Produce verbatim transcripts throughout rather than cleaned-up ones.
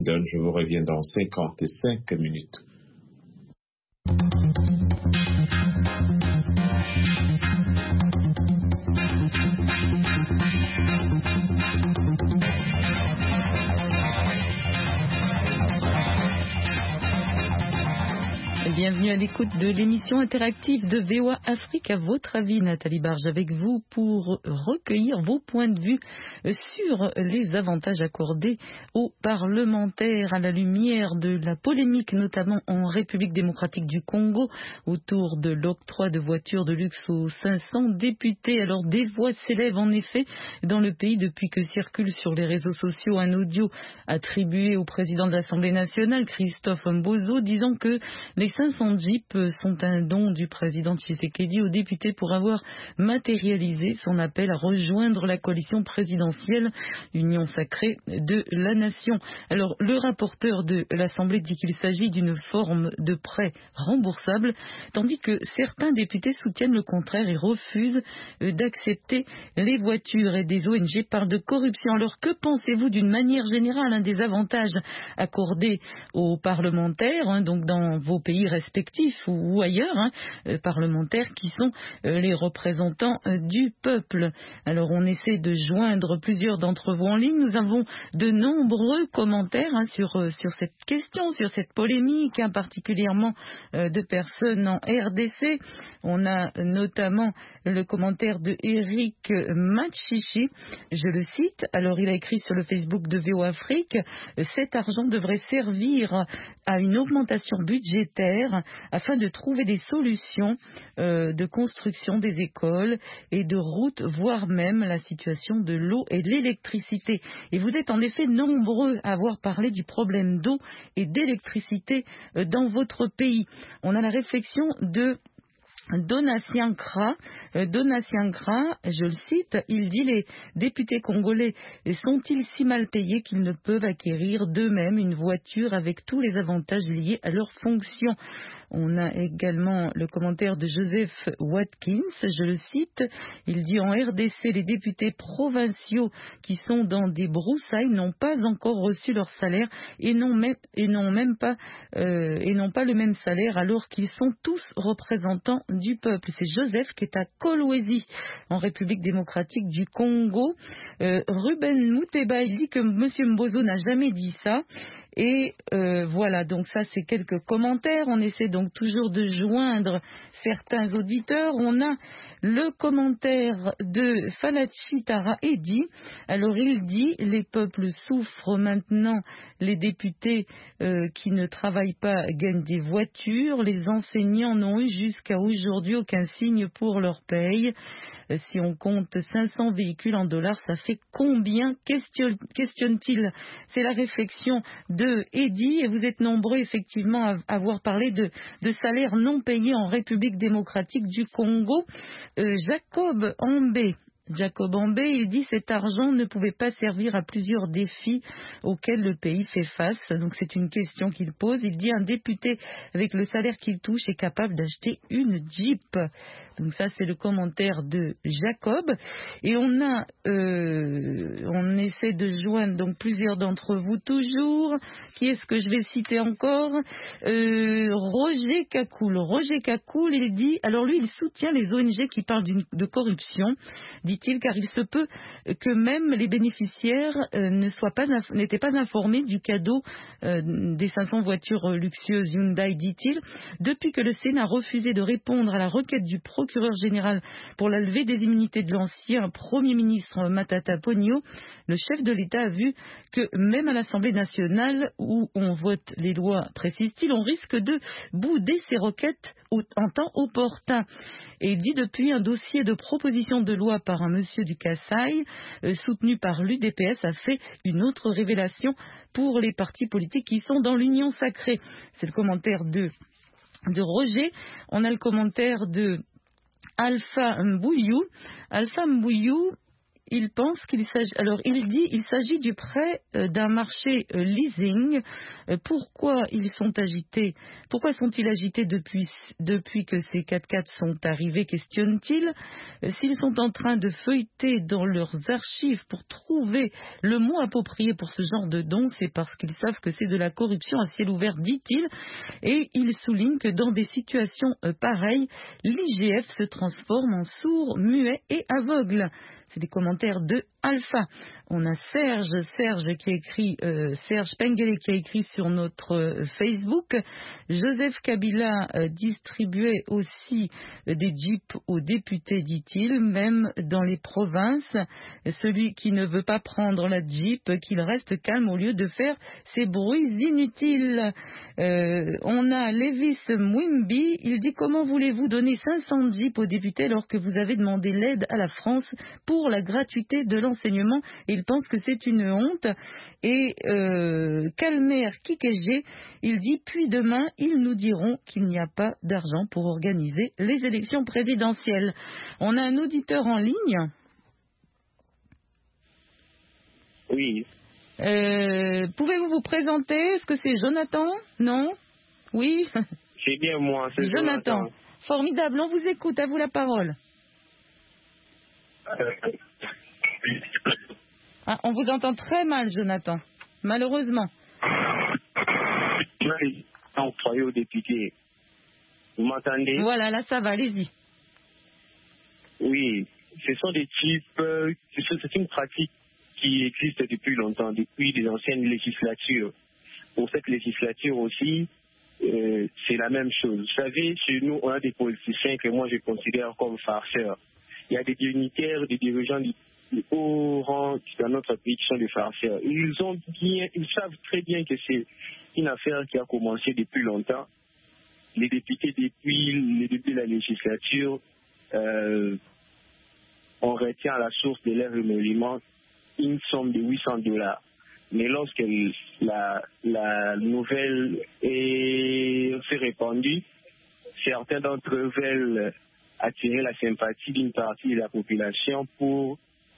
Je vous reviens dans cinquante-cinq minutes. Bienvenue à l'écoute de l'émission interactive de V O A Afrique. À votre avis, Nathalie Barge avec vous pour recueillir vos points de vue sur les avantages accordés aux parlementaires à la lumière de la polémique, notamment en République démocratique du Congo, autour de l'octroi de voitures de luxe aux cinq cents députés. Alors, des voix s'élèvent en effet dans le pays depuis que circule sur les réseaux sociaux un audio attribué au président de l'Assemblée nationale, Christophe Mbozo, disant que les cinq cents jeeps sont un don du président Tshisekedi aux députés pour avoir matérialisé son appel à rejoindre la coalition présidentielle, union sacrée de la nation. Alors, le rapporteur de l'Assemblée dit qu'il s'agit d'une forme de prêt remboursable, tandis que certains députés soutiennent le contraire et refusent d'accepter les voitures. Et des O N G parlent de corruption. Alors, que pensez-vous d'une manière générale, un des avantages accordés aux parlementaires, hein, donc dans vos pays respectifs ou, ou ailleurs, hein, euh, parlementaires qui sont euh, les représentants euh, du peuple. Alors on essaie de joindre plusieurs d'entre vous en ligne. Nous avons de nombreux commentaires hein, sur, euh, sur cette question, sur cette polémique, hein, particulièrement euh, de personnes en R D C. On a notamment le commentaire de Eric Machichi, je le cite. Alors il a écrit sur le Facebook de V O Afrique: cet argent devrait servir à une augmentation budgétaire afin de trouver des solutions euh, de construction des écoles et de routes, voire même la situation de l'eau et de l'électricité. Et vous êtes en effet nombreux à avoir parlé du problème d'eau et d'électricité euh, dans votre pays. On a la réflexion de Donatien Kra, euh, Donatien Kra, je le cite, il dit: les députés congolais sont-ils si mal payés qu'ils ne peuvent acquérir d'eux-mêmes une voiture avec tous les avantages liés à leur fonction? On a également le commentaire de Joseph Watkins, je le cite, il dit: en R D C, les députés provinciaux qui sont dans des broussailles n'ont pas encore reçu leur salaire et n'ont même, et n'ont même pas, euh, et n'ont pas le même salaire alors qu'ils sont tous représentants du peuple. C'est Joseph qui est à Kolwezi, en République démocratique du Congo. Euh, Ruben Mouteba, il dit que M. Mbozo n'a jamais dit ça. Et euh, voilà, donc ça c'est quelques commentaires. On essaie donc toujours de joindre certains auditeurs. On a le commentaire de Falachi Tara Edi. Alors il dit: les peuples souffrent maintenant, les députés euh, qui ne travaillent pas gagnent des voitures, les enseignants n'ont eu jusqu'à aujourd'hui aucun signe pour leur paye. Si on compte cinq cents véhicules en dollars, ça fait combien, question, questionne-t-il? C'est la réflexion de Eddy, et vous êtes nombreux effectivement à avoir parlé de, de salaires non payés en République démocratique du Congo. Euh, Jacob Ambé, Jacob Ambé, il dit: cet argent ne pouvait pas servir à plusieurs défis auxquels le pays fait face. Donc c'est une question qu'il pose. Il dit: un député avec le salaire qu'il touche est capable d'acheter une Jeep. Donc ça c'est le commentaire de Jacob. Et on a, euh, on essaie de joindre donc plusieurs d'entre vous toujours. Qui est-ce que je vais citer encore? euh, Roger Kakoul. Roger Kakoul, il dit, alors lui il soutient les O N G qui parlent d'une, de corruption, dit-il, car il se peut que même les bénéficiaires euh, ne soient pas, n'étaient pas informés du cadeau euh, des cinq cents voitures luxueuses Hyundai, dit-il. Depuis que le Sénat a refusé de répondre à la requête du procureur général pour la levée des immunités de l'ancien Premier ministre Matata Ponyo, le chef de l'État a vu que même à l'Assemblée nationale, où on vote les lois, précise-t-il, on risque de bouder ces requêtes en temps opportun. Et il dit: depuis, un dossier de proposition de loi par un monsieur du Kasaï, euh, soutenu par l'U D P S, a fait une autre révélation pour les partis politiques qui sont dans l'union sacrée. C'est le commentaire de, de Roger. On a le commentaire de Alpha Mbouyou. Alpha Mbouyou, il pense qu'il s'agit. Alors, il dit il s'agit du prêt euh, d'un marché euh, leasing. Euh, pourquoi ils sont agités Pourquoi sont-ils agités depuis, depuis que ces quatre-quatre sont arrivés, questionne-t-il. Euh, S'ils sont en train de feuilleter dans leurs archives pour trouver le mot approprié pour ce genre de don, c'est parce qu'ils savent que c'est de la corruption à ciel ouvert, dit-il. Et il souligne que dans des situations euh, pareilles, l'I G F se transforme en sourd, muet et aveugle. C'est des commentaires de Alpha. On a Serge, Serge qui a écrit, euh, Serge Pengele qui a écrit sur notre euh, Facebook. Joseph Kabila euh, distribuait aussi euh, des jeeps aux députés, dit-il, même dans les provinces. Celui qui ne veut pas prendre la jeep, qu'il reste calme au lieu de faire ces bruits inutiles. Euh, on a Lévis Mwimbi, il dit comment voulez-vous donner cinq cents jeeps aux députés alors que vous avez demandé l'aide à la France pour la gratuité de l'enseignement. Il pense que c'est une honte. Et euh, Calmer Kikeje, il dit puis demain ils nous diront qu'il n'y a pas d'argent pour organiser les élections présidentielles. On a un auditeur en ligne. Oui. Euh, pouvez-vous vous présenter? Est-ce que c'est Jonathan? Non? Oui? C'est bien moi, c'est Jonathan. Jonathan. Formidable, on vous écoute, à vous la parole. Ah, on vous entend très mal, Jonathan, malheureusement. Employé aux députés. Vous m'entendez? Voilà, là ça va, allez-y. Oui, ce sont des types, euh, c'est une pratique qui existe depuis longtemps, depuis les anciennes législatures. Pour cette législature aussi, euh, c'est la même chose. Vous savez, chez nous, on a des politiciens que moi je considère comme farceurs. Il y a des dignitaires, des dirigeants du haut rang dans notre pays qui sont des farceurs. Ils ont bien, ils savent très bien que c'est une affaire qui a commencé depuis longtemps. Les députés, depuis le début de la législature, euh, on retient à la source de leur émolument une somme de huit cents dollars. Mais lorsque la, la nouvelle s'est répandue, certains d'entre eux veulent attirer la sympathie d'une partie de la population pour,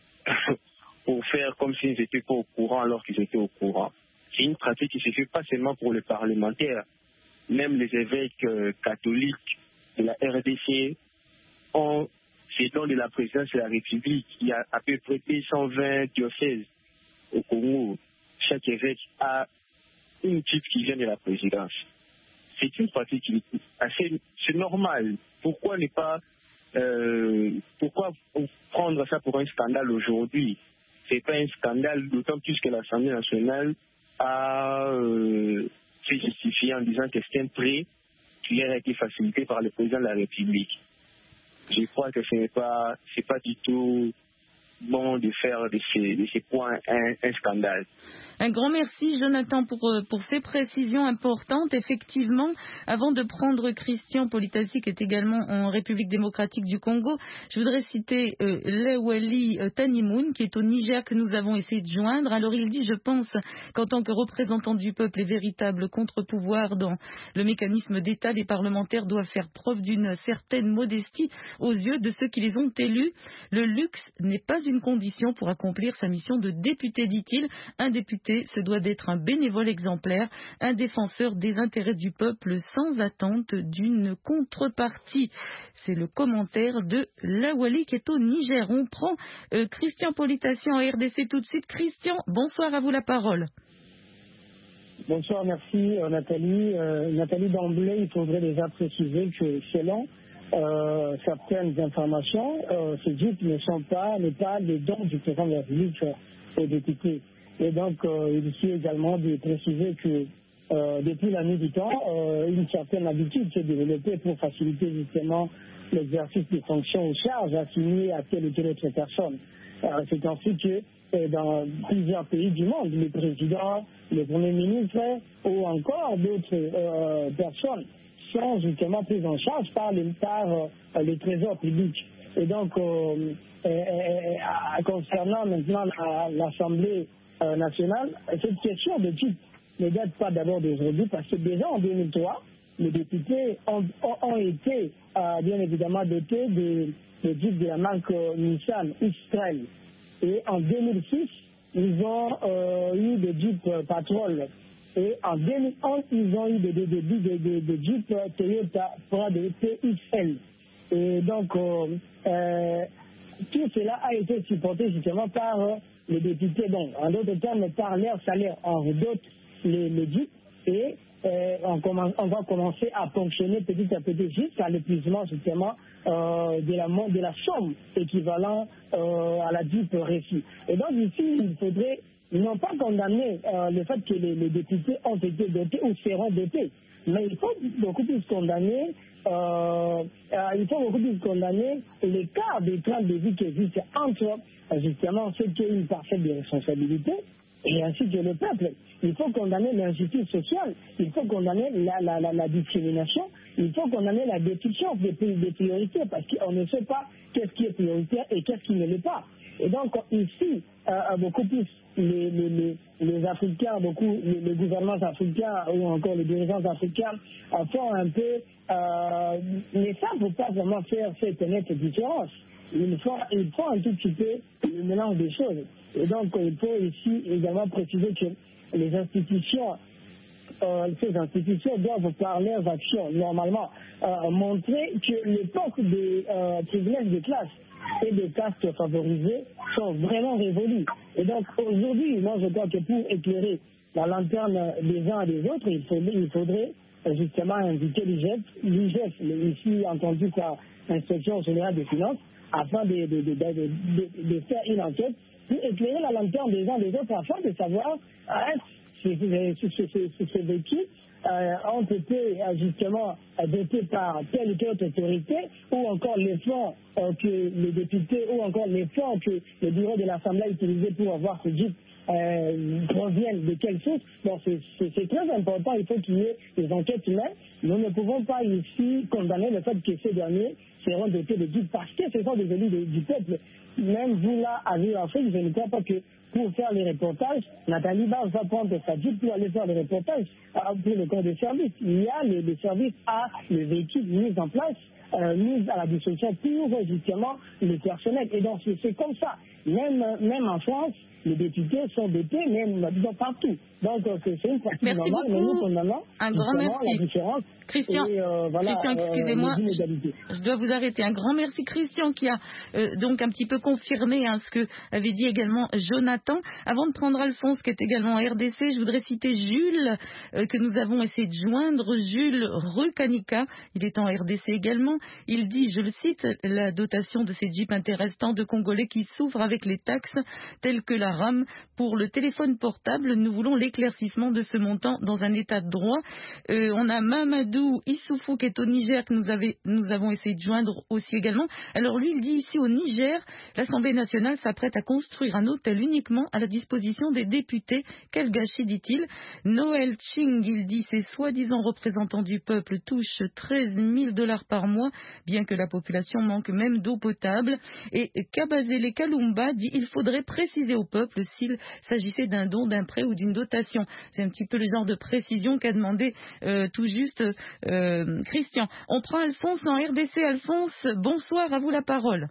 pour faire comme s'ils n'étaient pas au courant alors qu'ils étaient au courant. C'est une pratique qui se fait pas seulement pour les parlementaires. Même les évêques euh, catholiques de la R D C ont, c'est dans de la présidence de la République, il y a à peu près deux cent vingt diocèses au Congo. Chaque évêque a une type qui vient de la présidence. C'est une pratique qui est assez, c'est normal. Pourquoi ne pas, euh, pourquoi prendre ça pour un scandale aujourd'hui? C'est pas un scandale, d'autant plus que l'Assemblée nationale a euh, fait justifier en disant que c'est un prêt qui a été facilité par le président de la République. Je crois que ce n'est pas, c'est pas du tout bon de faire de ces, de ces points un, un scandale. Un grand merci, Jonathan, pour, pour ces précisions importantes. Effectivement, avant de prendre Christian Politasi, qui est également en République démocratique du Congo, je voudrais citer euh, Lewali euh, Tanimoun, qui est au Niger, que nous avons essayé de joindre. Alors, il dit, je pense qu'en tant que représentant du peuple et véritable contre-pouvoir dans le mécanisme d'État, les parlementaires doivent faire preuve d'une certaine modestie aux yeux de ceux qui les ont élus. Le luxe n'est pas une condition pour accomplir sa mission de député, dit-il. Un député se doit d'être un bénévole exemplaire, un défenseur des intérêts du peuple sans attente d'une contrepartie. C'est le commentaire de Lawali qui est au Niger. On prend euh, Christian Politasi en R D C tout de suite. Christian, bonsoir, à vous la parole. Bonsoir, merci euh, Nathalie. Euh, Nathalie, d'emblée, il faudrait déjà préciser que selon euh, certaines informations, euh, ces jeeps ne sont pas, n'est pas les dons du président de la République euh, aux députés. Et donc, euh, il est ici également de préciser que euh, depuis la nuit du temps, euh, une certaine habitude s'est développée pour faciliter justement l'exercice des fonctions ou charges assignées à telle ou telle autre personne. Euh, c'est ainsi que euh, dans plusieurs pays du monde, les présidents, les premiers ministres ou encore d'autres euh, personnes sont justement prises en charge par, les, par euh, le trésor public. Et donc, euh, euh, euh, concernant maintenant la, l'Assemblée euh, nationale, cette question de type ne date pas d'abord d'aujourd'hui, parce que déjà en deux mille trois, les députés ont, ont, ont été euh, bien évidemment dotés de, de type de la marque euh, Nissan X-Trail. Et en deux mille six, ils ont euh, eu des Jeep Patrol. Et en deux mille onze, ils ont eu des, des, des, des, des, des Jeep Toyota Prado T X L. Et donc, euh, euh, tout cela a été supporté justement par euh, les députés, donc, en d'autres termes, par leur salaire. On redote les, les Jeeps et euh, on, commence, on va commencer à fonctionner petit à petit jusqu'à l'épuisement justement euh, de, la, de la somme équivalente euh, à la Jeep Récit. Et donc ici, il faudrait non pas condamner euh, le fait que les, les députés ont été dotés ou seront dotés, mais il faut beaucoup plus condamner, euh, euh, il faut beaucoup plus condamner l'écart de train de vie qui existe entre euh, justement ceux qui ont une parfaite de responsabilité et ainsi que le peuple. Il faut condamner l'injustice sociale, il faut condamner la, la, la, la discrimination, il faut condamner la déficience des, des priorités parce qu'on ne sait pas qu'est-ce qui est prioritaire et qu'est-ce qui ne l'est pas. Et donc ici, euh, beaucoup plus les, les, les, les Africains, beaucoup les, les gouvernements africains ou encore les dirigeants africains euh, font un peu, euh, mais ça ne peut pas vraiment faire cette nette différence. Il faut, il faut un tout petit peu le mélange des choses. Et donc il faut ici également préciser que les institutions, euh, ces institutions doivent par leurs actions normalement euh, montrer que l'époque des euh, privilèges de classe et des castes favorisées sont vraiment révolues. Et donc aujourd'hui, moi je crois que pour éclairer la lanterne des uns et des autres, il faudrait, il faudrait justement inviter l'I G F, l'I G F, ici entendu par l'Inspection générale des finances, afin de, de, de, de, de, de faire une enquête pour éclairer la lanterne des uns et des autres afin de savoir hein, si ces véhicules euh, ont été euh, justement euh, dotés par telle ou telle autorité, ou encore les fonds euh, que les députés, ou encore les fonds que le bureau de l'Assemblée a utilisé pour avoir ce Jeep euh, proviennent de quelle source. Bon, c'est très important, il faut qu'il y ait des enquêtes humaines. Nous ne pouvons pas ici condamner le fait que ces derniers seront dotés de Jeep parce que ce sont des élus de, du peuple. Même vous là, à Afrique, je ne crois pas que pour faire les reportages, Nathalie Barge va prendre sa Jeep pour aller faire les reportages pour le corps de service. Il y a les, les services à le véhicule mis en place, euh, mis à la disposition pour justement le personnel. Et donc c'est comme ça. Même, même en France, les députés sont dotés, même partout. Donc c'est une pratique merci normale, mais nous condamnons un grand merci. La différence. Christian, et, euh, voilà, Christian excusez-moi, euh, je, je dois vous arrêter. Un grand merci Christian qui a euh, donc un petit peu confirmé hein, ce que avait dit également Jonathan. Avant de prendre Alphonse qui est également R D C, je voudrais citer Jules euh, que nous avons essayé de joindre, Jules Recanica, il est en R D C également. Il dit, je le cite, la dotation de ces jeeps intéresse tant de Congolais qui souffrent avec les taxes telles que la R A M pour le téléphone portable. Nous voulons l'éclaircissement de ce montant dans un état de droit. Euh, on a Mamadou Issoufou qui est au Niger que nous, avait, nous avons essayé de joindre aussi également. Alors lui il dit ici au Niger, l'Assemblée nationale s'apprête à construire un hôtel uniquement à la disposition des députés. Quel gâchis, dit-il. Noël Ching, il dit, ces soi-disant représentants du peuple touchent treize mille dollars par mois, bien que la population manque même d'eau potable. Et Kabazele Kalumba dit, il faudrait préciser au peuple s'il s'agissait d'un don, d'un prêt ou d'une dotation. C'est un petit peu le genre de précision qu'a demandé euh, tout juste euh, Christian. On prend Alphonse en R D C. Alphonse, bonsoir, à vous la parole.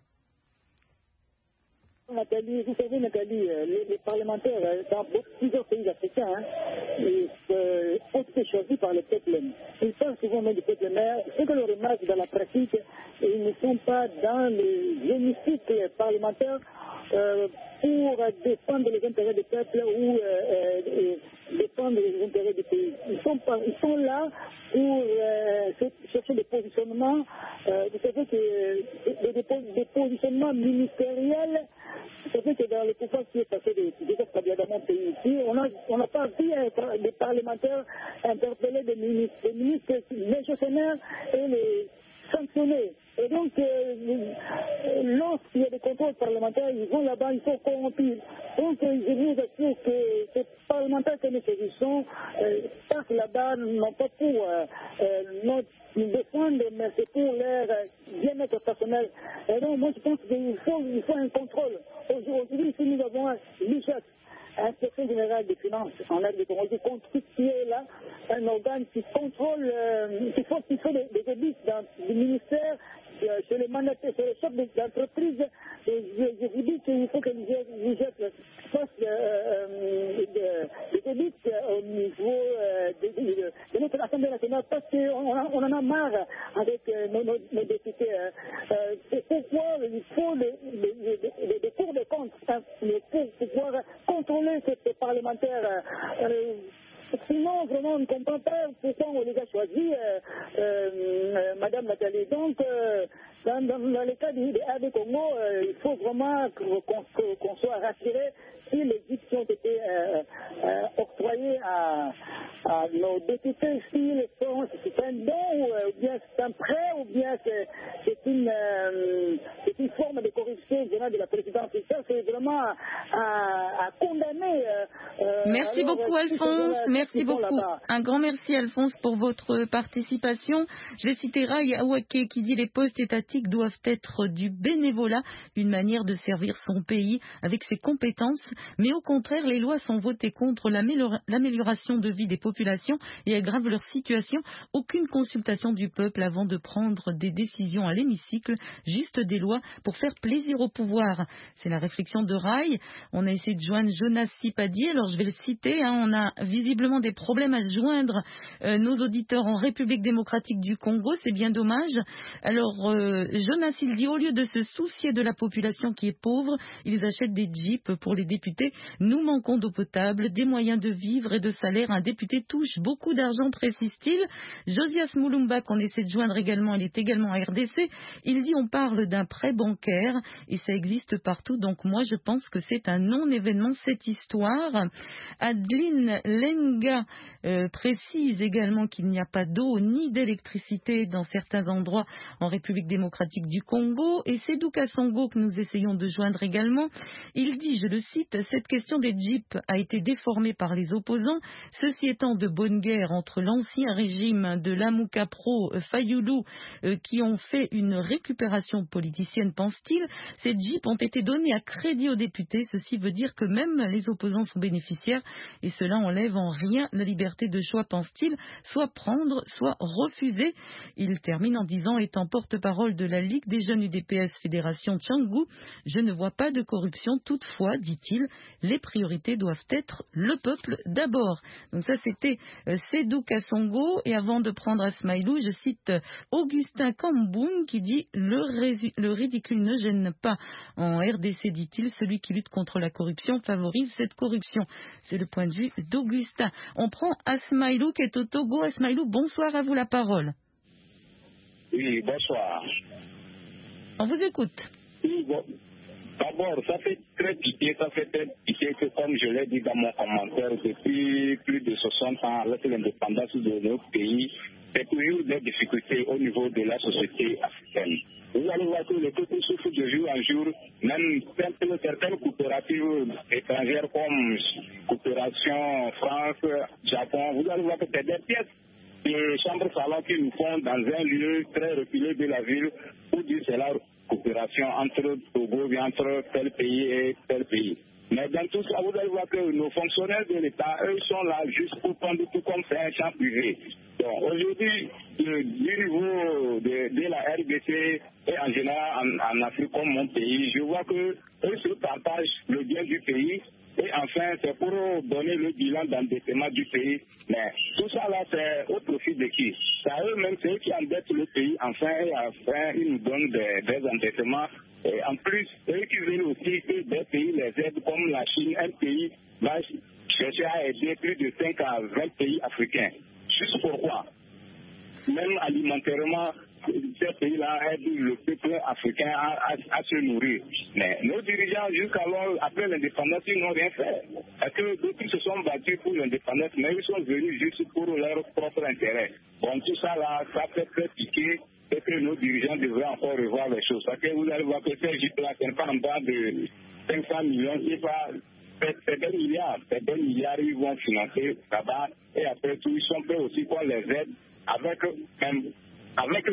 Nathalie, vous savez, Nathalie, les, les parlementaires dans plusieurs pays africains hein, ils, euh, ont été choisis par le peuple. Ils parlent souvent même du peuple, mais ce que l'on remarque dans la pratique, ils ne sont pas dans les hémicycles parlementaires euh, pour défendre les intérêts du peuple ou euh, euh, défendre les intérêts du pays. Ils sont, pas, ils sont là pour euh, chercher des positionnements, euh, vous savez que des, des, des positionnements ministériels. Vous savez que dans le pouvoir qui est passé de Joseph Kabila dans mon pays ici, on n'a on a pas vu euh, des parlementaires interpeller des ministres, des ministres légionnaires et les sanctionner. Et donc, euh, lorsqu'il y a des contrôles parlementaires, ils vont là-bas, ils sont corrompus. Donc, euh, je vous assure que ces parlementaires que nous saisissons euh, passent là-bas, non pas pour euh, euh, nous défendre, mais c'est pour leur euh, bien-être personnel. Et donc, moi, je pense qu'il faut, il faut un contrôle. Aujourd'hui, si nous avons l'I G F, Inspection générale des finances en aide de Congo, qui est là, un organe qui contrôle, euh, qui fait, qui fait des, des audits dans le ministère, euh, sur les mandataires, sur les chefs d'entreprise. Je, je vous dis qu'il faut que l'I de, de, de notre Assemblée nationale parce qu'on on en a marre avec euh, nos, nos, nos députés. Euh, c'est pourquoi il faut des cours de compte hein, pour pouvoir contrôler ces, ces parlementaires. Euh, Sinon, vraiment, on ne comprend pas pourquoi on les a choisis, euh, euh, Madame Nathalie. Donc, euh, dans, dans, dans le cas du A D Congo, euh, il faut vraiment qu'on qu qu'on soit rassuré si les dix qui ont été euh, euh, octroyés à, à nos députés, si c'est un don ou bien c'est un prêt ou bien c'est une, euh, une forme de corruption venant de la présidence. Ça, c'est vraiment à, à condamner. Euh, merci alors, beaucoup, Alphonse. Merci beaucoup. Un grand merci, Alphonse, pour votre participation. Je vais citer Rai Awake qui dit les postes étatiques doivent être du bénévolat, une manière de servir son pays avec ses compétences. Mais au contraire, les lois sont votées contre l'amélioration de vie des populations et aggravent leur situation. Aucune consultation du peuple avant de prendre des décisions à l'hémicycle, juste des lois pour faire plaisir au pouvoir. C'est la réflexion de Rai. On a essayé de joindre Jonas Sipadi, alors je vais le citer. Hein, on a visiblement des problèmes à joindre euh, nos auditeurs en République démocratique du Congo, c'est bien dommage. Alors euh, Jonas, il dit au lieu de se soucier de la population qui est pauvre, ils achètent des jeeps pour les députés. Nous manquons d'eau potable, des moyens de vivre et de salaire. Un député touche beaucoup d'argent, précise-t-il. Josias Moulumba, qu'on essaie de joindre également, il est également à R D C. Il dit on parle d'un prêt bancaire et ça existe partout. Donc moi je pense que c'est un non-événement cette histoire. Adeline Lenga euh, précise également qu'il n'y a pas d'eau ni d'électricité dans certains endroits en République démocratique du Congo. Et c'est Douka Songo que nous essayons de joindre également. Il dit, je le cite, cette question des jeeps a été déformée par les opposants. Ceci étant de bonne guerre entre l'ancien régime de Lamouka Pro, euh, Fayoulou, euh, qui ont fait une récupération politicienne, pense-t-il. Ces jeeps ont été donnés à crédit aux députés. Ceci veut dire que même les opposants sont bénéficiaires et cela enlève en rien la liberté de choix, pense-t-il, soit prendre, soit refuser. Il termine en disant, étant porte-parole de la Ligue des jeunes U D P S Fédération Tchangou, je ne vois pas de corruption. Toutefois, dit-il, les priorités doivent être le peuple d'abord. Donc ça, c'était euh, Sédou Kassongo. Et avant de prendre Asmaïlou, je cite euh, Augustin Kamboum qui dit le, le ridicule ne gêne pas. En R D C, dit-il, celui qui lutte contre la corruption favorise cette corruption. C'est le point de vue d'Augustin. On prend Asmaïlou qui est au Togo. Asmaïlou, bonsoir, à vous la parole. Oui, bonsoir. On vous écoute. Oui, bon. D'abord, ça fait très pitié, ça fait très pitié que, comme je l'ai dit dans mon commentaire, depuis plus de soixante ans, avec l'indépendance de notre pays, c'est toujours des difficultés au niveau de la société africaine. Vous allez voir que le peuple souffre de jour en jour, même certaines coopératives étrangères comme Coopération France, Japon, vous allez voir que c'est des pièces de chambres-salons qui nous font dans un lieu très reculé de la ville pour dire c'est la coopération entre Togo et entre tel pays et tel pays. Mais dans tout ça, vous allez voir que nos fonctionnaires de l'État, eux, sont là juste pour prendre tout comme c'est un champ privé. Donc aujourd'hui, du niveau de, de la R D C et en général en, en Afrique comme mon pays, je vois que eux se partagent le bien du pays. Et enfin, c'est pour donner le bilan d'endettement du pays. Mais tout ça là, c'est au profit de qui? C'est à eux-mêmes, c'est eux qui endettent le pays. Enfin, et enfin, ils nous donnent des, des endettements. Et en plus, eux qui veulent aussi que des pays les aident, comme la Chine, un pays va chercher à aider plus de cinq à vingt pays africains. Juste pourquoi? Même alimentairement, ces pays-là aident le peuple africain à, à, à se nourrir. Mais nos dirigeants, jusqu'alors, après l'indépendance, ils n'ont rien fait. Parce que d'autres se sont battus pour l'indépendance, mais ils sont venus juste pour leur propre intérêt. Bon, tout ça là, ça fait très piquer et que nos dirigeants devraient encore revoir les choses. Parce que vous allez voir que ces J-là, c'est pas en bas de cinq cents millions, c'est pas... C'est des milliards, c'est des milliards, ils vont financer là-bas, et après tout, ils sont prêts aussi qu'on les aide avec, même, avec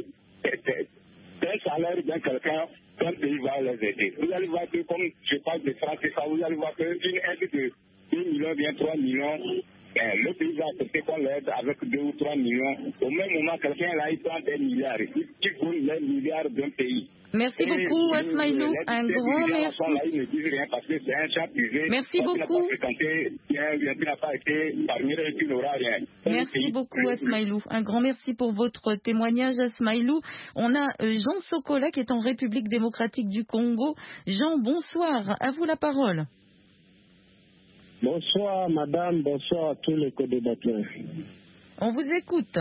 un salaire d'un quelqu'un, qu'un pays va les aider. Vous allez voir que, comme je parle de France, ça, vous allez voir qu'une aide de deux millions, bien trois millions, Eh, le pays va accepter qu'on l'aide avec deux ou trois millions. Au même moment, quelqu'un là, il prend des milliards. Il prend les milliards d'un pays. Merci Et beaucoup, Asmaïlou. Un grand merci. Là, ils ne disent rien parce que c'est un chat privé. Merci beaucoup. Merci beaucoup, Asmaïlou. Un grand merci pour votre témoignage, Asmaïlou. On a Jean Sokola qui est en République démocratique du Congo. Jean, bonsoir. À vous la parole. Bonsoir, madame. Bonsoir à tous les co-débatteurs. On vous écoute.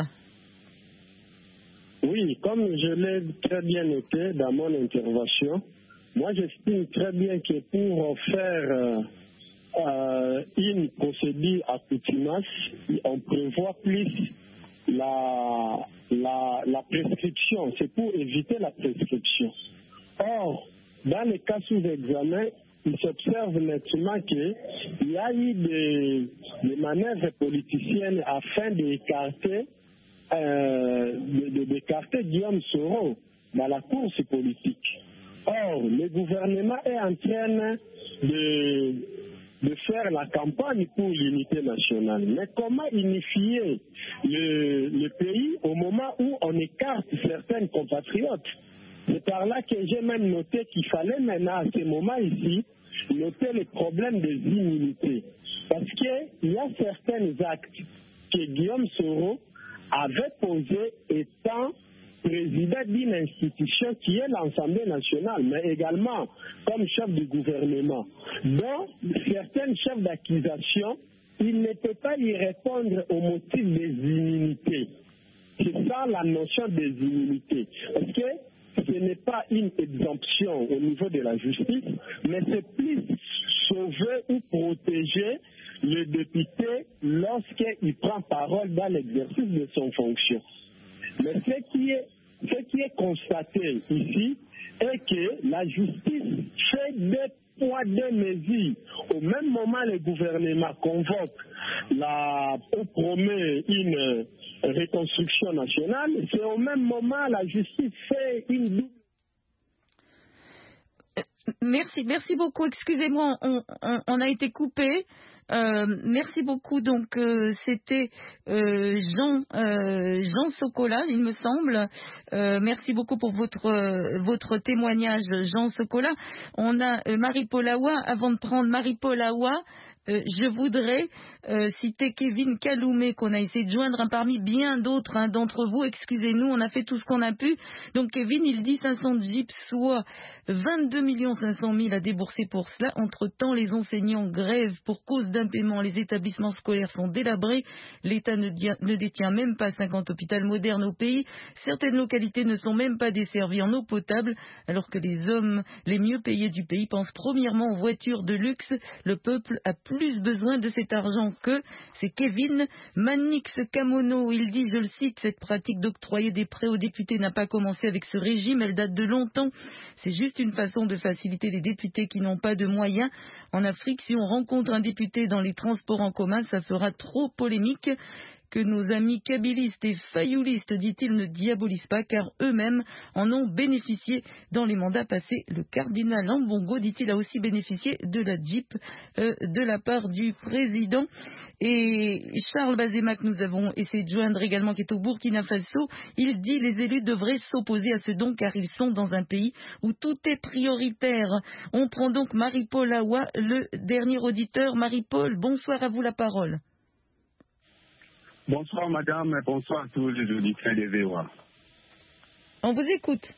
Oui, comme je l'ai très bien noté dans mon intervention, moi j'estime très bien que pour faire euh, euh, une procédure accoutumance, on prévoit plus la, la, la prescription. C'est pour éviter la prescription. Or, dans les cas sous examen, il s'observe nettement qu'il y a eu des, des manœuvres politiciennes afin d'écarter Euh, de, d'écarter Guillaume Soro dans la course politique. Or, le gouvernement est en train de, de faire la campagne pour l'unité nationale. Mais comment unifier le, le pays au moment où on écarte certains compatriotes? C'est par là que j'ai même noté qu'il fallait maintenant, à ce moment ici, noter le problème des immunités. Parce qu'il y a certains actes que Guillaume Soro avait posé étant président d'une institution qui est l'Assemblée nationale, mais également comme chef du gouvernement. Donc, certains chefs d'accusation, il ne peut pas y répondre au motif des immunités. C'est ça la notion des immunités. Parce que ce n'est pas une exemption au niveau de la justice, mais c'est plus sauver ou protéger le député lorsqu'il prend parole dans l'exercice de son fonction. Mais ce qui est, ce qui est constaté ici est que la justice fait des poids, des mesures. Au même moment, le gouvernement convoque la, ou promet une reconstruction nationale. C'est au même moment la justice fait une double. Merci, merci beaucoup. Excusez-moi, on, on, on a été coupé. Euh, merci beaucoup. Donc euh, c'était euh, Jean euh, Jean Sokola, il me semble. Euh, merci beaucoup pour votre euh, votre témoignage, Jean Sokola. On a euh, Marie-Paul Awa. Avant de prendre Marie-Paul Awa, euh, je voudrais euh, citer Kevin Kaloumé qu'on a essayé de joindre hein, parmi bien d'autres hein, d'entre vous. Excusez-nous, on a fait tout ce qu'on a pu. Donc Kevin, il dit cinq cents jeeps, soit vingt-deux millions cinq cent mille à débourser pour cela. Entre-temps, les enseignants grèvent pour cause d'impaiement. Les établissements scolaires sont délabrés. L'État ne, ne détient même pas cinquante hôpitaux modernes au pays. Certaines localités ne sont même pas desservies en eau potable, alors que les hommes les mieux payés du pays pensent premièrement aux voitures de luxe. Le peuple a plus besoin de cet argent que... C'est Kevin Manix Kamono. Il dit, je le cite, cette pratique d'octroyer des prêts aux députés n'a pas commencé avec ce régime. Elle date de longtemps. C'est juste une façon de faciliter les députés qui n'ont pas de moyens. En Afrique, si on rencontre un député dans les transports en commun, ça fera trop polémique. Que nos amis kabylistes et fayoulistes, dit-il, ne diabolisent pas, car eux-mêmes en ont bénéficié dans les mandats passés. Le cardinal Ambongo, dit-il, a aussi bénéficié de la Jeep euh, de la part du président. Et Charles Bazema, que nous avons essayé de joindre également, qui est au Burkina Faso, il dit les élus devraient s'opposer à ce don, car ils sont dans un pays où tout est prioritaire. On prend donc Marie-Paul Awa, le dernier auditeur. Marie-Paul, bonsoir, à vous la parole. Bonsoir madame, bonsoir à tous les auditeurs de V O A. On vous écoute.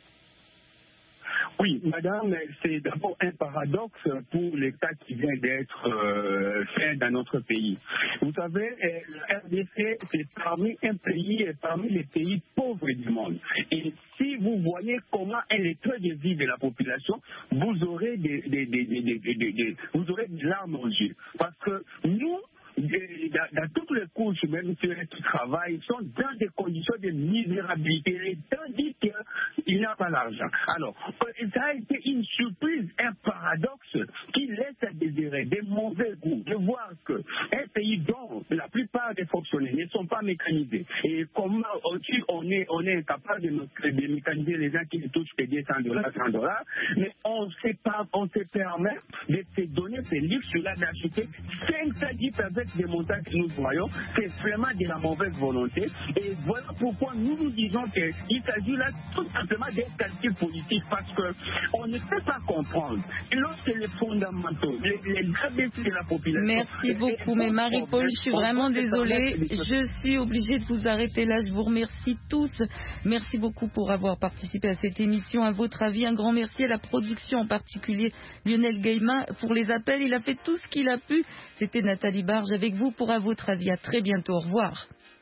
Oui, madame, c'est d'abord un paradoxe pour les cas qui vient d'être euh, fait dans notre pays. Vous savez, la R D C, c'est parmi un pays, parmi les pays pauvres du monde. Et si vous voyez comment elle est très de vie de la population, vous aurez des, des, des, des, des, des, des, vous aurez des larmes aux yeux. Parce que nous, Dans, dans toutes les couches, même ceux qui travaillent, sont dans des conditions de misérabilité, tandis qu'il n'y a pas l'argent. Alors, ça a été une surprise, un paradoxe qui laisse à désirer des mauvais goûts de voir qu'un pays dont la plupart des fonctionnaires ne sont pas mécanisés, et comment aussi on est, on est incapable de, de mécaniser les gens qui ne touchent que deux cents dollars, cent dollars, mais on sait pas, on se permet de se donner ces livres-là d'acheter cinq cents jeeps avec fait des montagnes que nous voyons, c'est vraiment de la mauvaise volonté. Et voilà pourquoi nous nous disons qu'il s'agit là tout simplement d'un calcul politique, parce qu'on ne peut pas comprendre. Et lorsque les fondamentaux, les, les A B C de la population... Merci beaucoup, mais Marie-Paul, je suis vraiment désolée. Je suis obligée de vous arrêter là. Je vous remercie tous. Merci beaucoup pour avoir participé à cette émission. À votre avis, un grand merci à la production, en particulier Lionel Gaiema, pour les appels. Il a fait tout ce qu'il a pu. C'était Nathalie Barge avec vous pour À votre avis. À très bientôt. Au revoir.